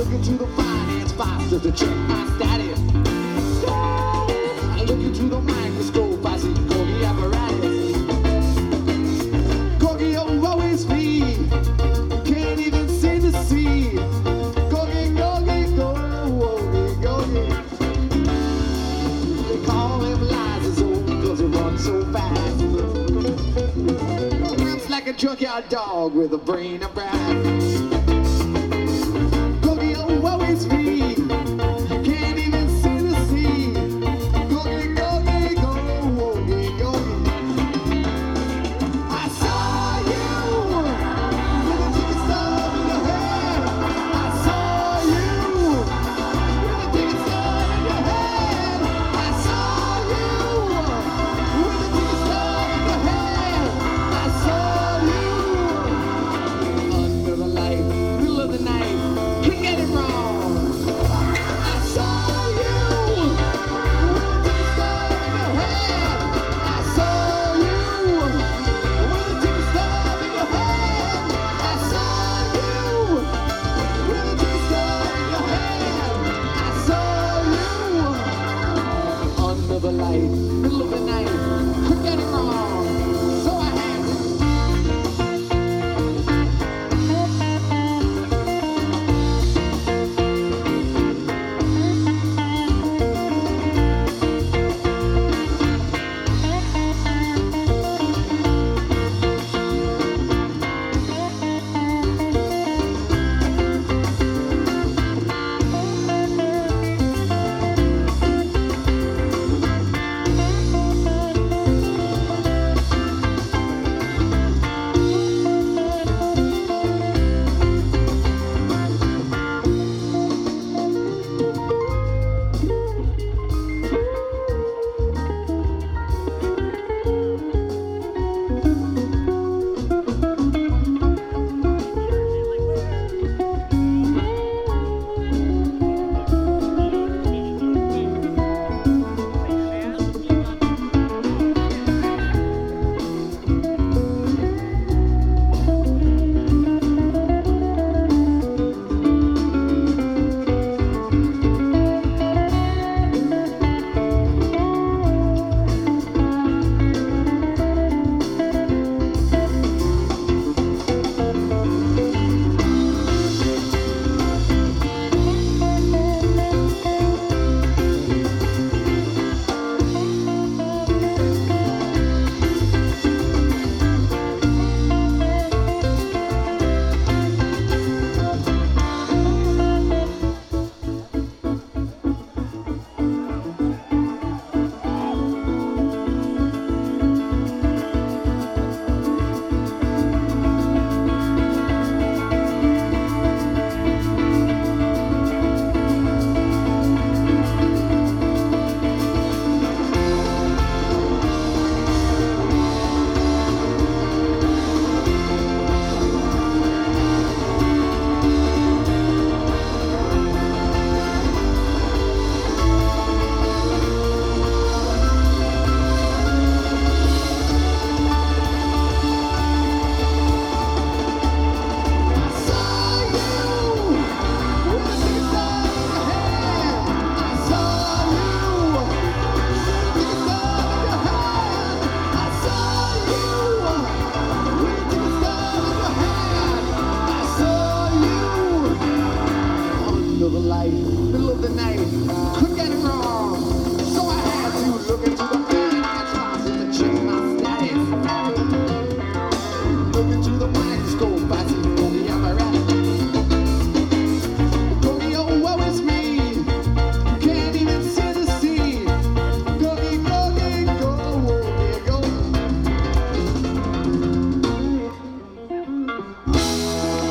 look into the finance box just to check my status. I look into the microscope, I see Corgi apparatus. Corgi, oh, woe is me. You can't even see the sea. Corgi, Corgi, Corgi, Corgi. They call him Liza because he runs so fast. Runs like a junkyard dog with a brain of brass. Corgi, oh, woe is me. You can't even see the sea. Corgi, Corgi, Corgi, Corgi. I saw you with a ticket stub in your head. I saw you with a ticket stub in your head. I saw you with a ticket stub in your head. I saw you under the light, middle of the night. Can't get it wrong. I saw you with a ticket stub in your head. I saw you with a ticket stub in your head. I saw you with a ticket stub in your head. I saw you under the light, middle of the night. Couldn't get it wrong, so I had to. Middle of the night, couldn't get it wrong, so I had to look into the finance box to check my status. Look into the microscope, I see Corgi apparatus. Corgi, oh, woe is me, you can't even see the sea. Corgi, Corgi, Corgi, Corgi.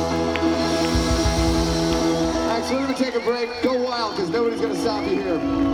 Actually, we're gonna take a break. Go wild, because nobody's gonna stop you here.